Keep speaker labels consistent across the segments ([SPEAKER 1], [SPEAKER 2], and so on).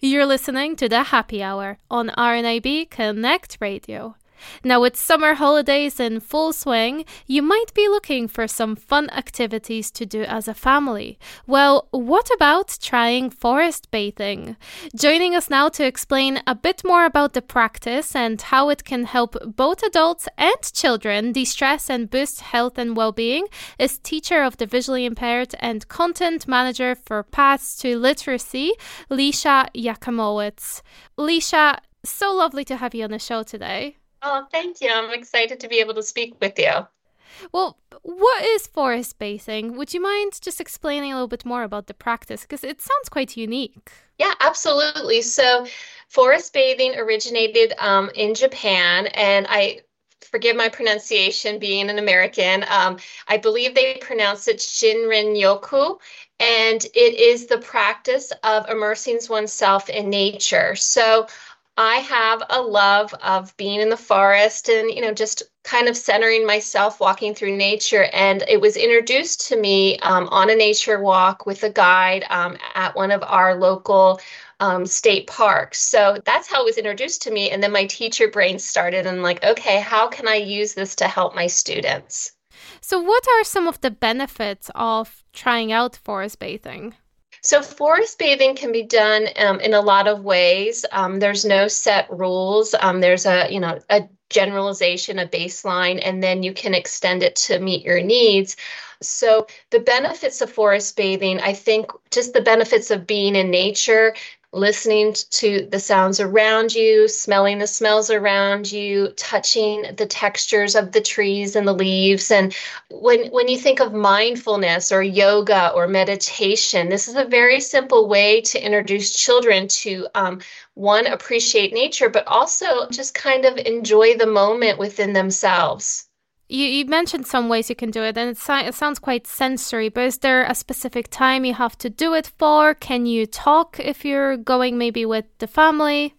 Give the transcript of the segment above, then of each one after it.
[SPEAKER 1] You're listening to The Happy Hour on RNIB Connect Radio. Now, with summer holidays in full swing, you might be looking for some fun activities to do as a family. Well, what about trying forest bathing? Joining us now to explain a bit more about the practice and how it can help both adults and children de-stress and boost health and well-being is teacher of the visually impaired and content manager for Paths to Literacy, Leisha Yakamowitz. Leisha, so lovely to have you on the show today.
[SPEAKER 2] Oh, thank you. I'm excited to be able to speak with you.
[SPEAKER 1] Well, what is forest bathing? Would you mind just explaining a little bit more about the practice? Because it sounds quite unique.
[SPEAKER 2] Yeah, absolutely. So, forest bathing originated in Japan, and I forgive my pronunciation being an American. I believe they pronounce it Shinrin-yoku, and it is the practice of immersing oneself in nature. So, I have a love of being in the forest and, just kind of centering myself walking through nature. And it was introduced to me on a nature walk with a guide at one of our local state parks. So that's how it was introduced to me. And then my teacher brain started and like, okay, how can I use this to help my students?
[SPEAKER 1] So, what are some of the benefits of trying out forest bathing?
[SPEAKER 2] So forest bathing can be done in a lot of ways. There's no set rules. There's a generalization, a baseline, and then you can extend it to meet your needs. So the benefits of forest bathing, I think just the benefits of being in nature, listening to the sounds around you, smelling the smells around you, touching the textures of the trees and the leaves. And when you think of mindfulness or yoga or meditation, this is a very simple way to introduce children to one, appreciate nature, but also just kind of enjoy the moment within themselves.
[SPEAKER 1] You mentioned some ways you can do it, and it sounds quite sensory, but is there a specific time you have to do it for? Can you talk if you're going maybe with the family?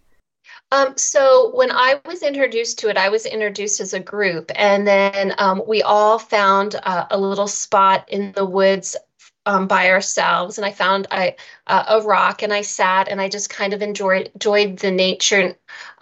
[SPEAKER 2] So when I was introduced to it, I was introduced as a group, and then we all found a little spot in the woods by ourselves, and I found a rock, and I sat, and I just kind of enjoyed the nature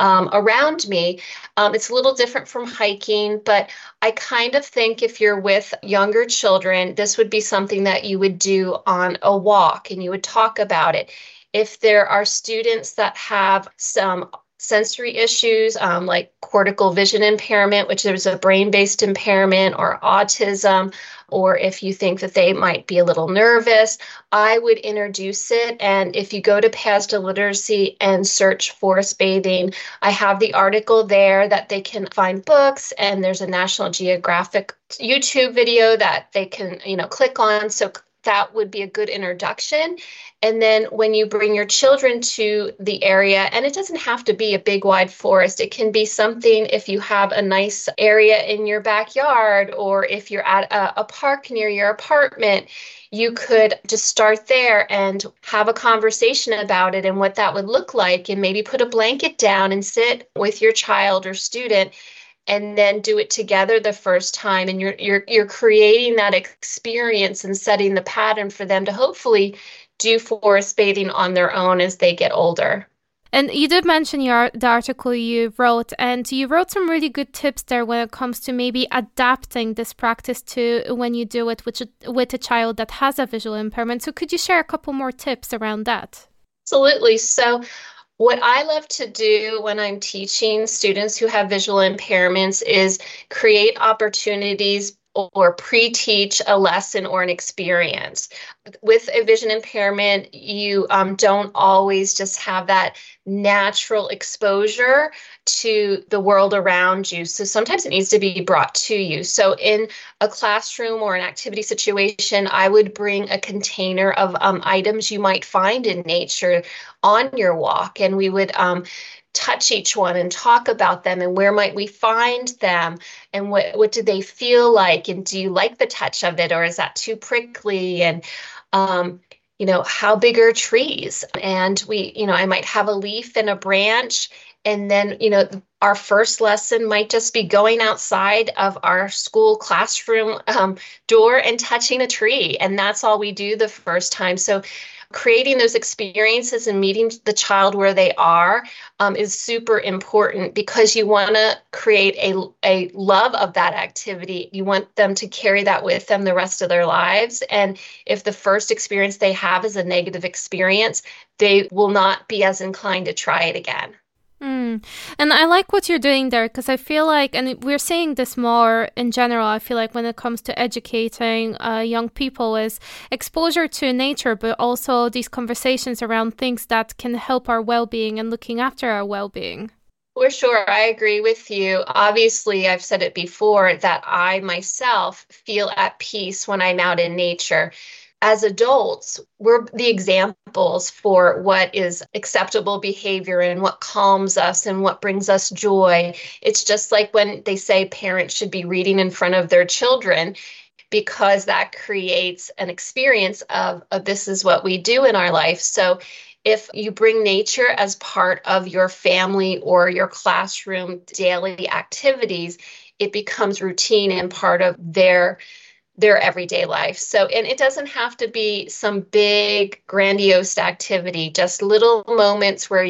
[SPEAKER 2] around me. It's a little different from hiking, but I kind of think if you're with younger children, this would be something that you would do on a walk, and you would talk about it. If there are students that have some sensory issues like cortical vision impairment, which is a brain-based impairment, or autism, or if you think that they might be a little nervous, I would introduce it. And if you go to Paths to Literacy and search forest bathing, I have the article there that they can find books, and there's a National Geographic YouTube video that they can, click on. So that would be a good introduction. And then when you bring your children to the area, and it doesn't have to be a big wide forest, it can be something if you have a nice area in your backyard, or if you're at a park near your apartment, you could just start there and have a conversation about it and what that would look like, and maybe put a blanket down and sit with your child or student and then do it together the first time, and you're creating that experience and setting the pattern for them to hopefully do forest bathing on their own as they get older.
[SPEAKER 1] And you did mention the article you wrote, and you wrote some really good tips there when it comes to maybe adapting this practice to when you do it with a child that has a visual impairment. So could you share a couple more tips around that?
[SPEAKER 2] Absolutely. So what I love to do when I'm teaching students who have visual impairments is create opportunities or pre-teach a lesson or an experience. With a vision impairment, you don't always just have that natural exposure to the world around you. So sometimes it needs to be brought to you. So in a classroom or an activity situation, I would bring a container of items you might find in nature on your walk, and we would touch each one and talk about them, and where might we find them, and what do they feel like, and do you like the touch of it, or is that too prickly, and how big are trees, and I might have a leaf and a branch, and then our first lesson might just be going outside of our school classroom door and touching a tree, and that's all we do the first time. So creating those experiences and meeting the child where they are is super important because you want to create a love of that activity. You want them to carry that with them the rest of their lives. And if the first experience they have is a negative experience, they will not be as inclined to try it again.
[SPEAKER 1] And I like what you're doing there because I feel like, and we're seeing this more in general, I feel like when it comes to educating young people is exposure to nature, but also these conversations around things that can help our well-being and looking after our well-being.
[SPEAKER 2] For sure, I agree with you. Obviously, I've said it before that I myself feel at peace when I'm out in nature. As adults, we're the examples for what is acceptable behavior and what calms us and what brings us joy. It's just like when they say parents should be reading in front of their children because that creates an experience of this is what we do in our life. So if you bring nature as part of your family or your classroom daily activities, it becomes routine and part of their everyday life. So, and it doesn't have to be some big, grandiose activity, just little moments where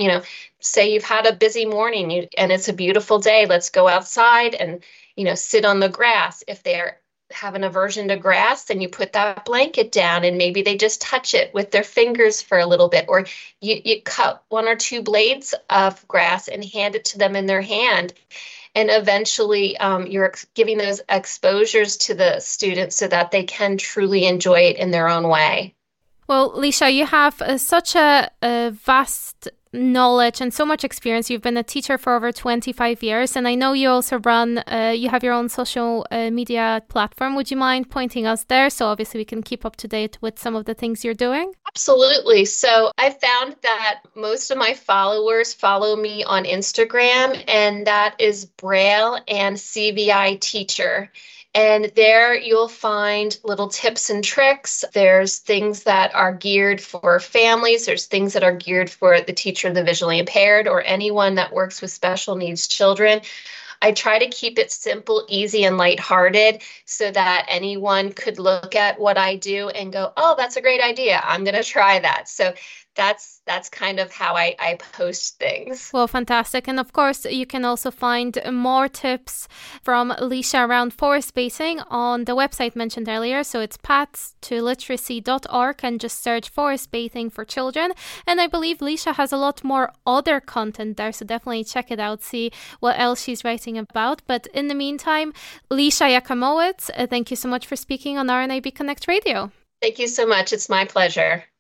[SPEAKER 2] say you've had a busy morning and it's a beautiful day. Let's go outside and, sit on the grass. If they're have an aversion to grass, then you put that blanket down and maybe they just touch it with their fingers for a little bit, or you cut one or two blades of grass and hand it to them in their hand. And eventually you're giving those exposures to the students so that they can truly enjoy it in their own way.
[SPEAKER 1] Well, Leisha, you have such a vast knowledge and so much experience. You've been a teacher for over 25 years, and I know you also you have your own social media platform. Would you mind pointing us there so obviously we can keep up to date with some of the things you're doing?
[SPEAKER 2] Absolutely. So I found that most of my followers follow me on Instagram, and that is Braille and CVI Teacher. And there you'll find little tips and tricks. There's things that are geared for families. There's things that are geared for the teacher of the visually impaired or anyone that works with special needs children. I try to keep it simple, easy, and lighthearted so that anyone could look at what I do and go, oh, that's a great idea. I'm going to try that. So that's kind of how I post things.
[SPEAKER 1] Well, fantastic. And of course, you can also find more tips from Leisha around forest bathing on the website mentioned earlier. So it's pathstoliteracy.org and just search forest bathing for children. And I believe Leisha has a lot more other content there. So definitely check it out, see what else she's writing about. But in the meantime, Leisha Jakimowicz, thank you so much for speaking on RNAB Connect Radio.
[SPEAKER 2] Thank you so much. It's my pleasure.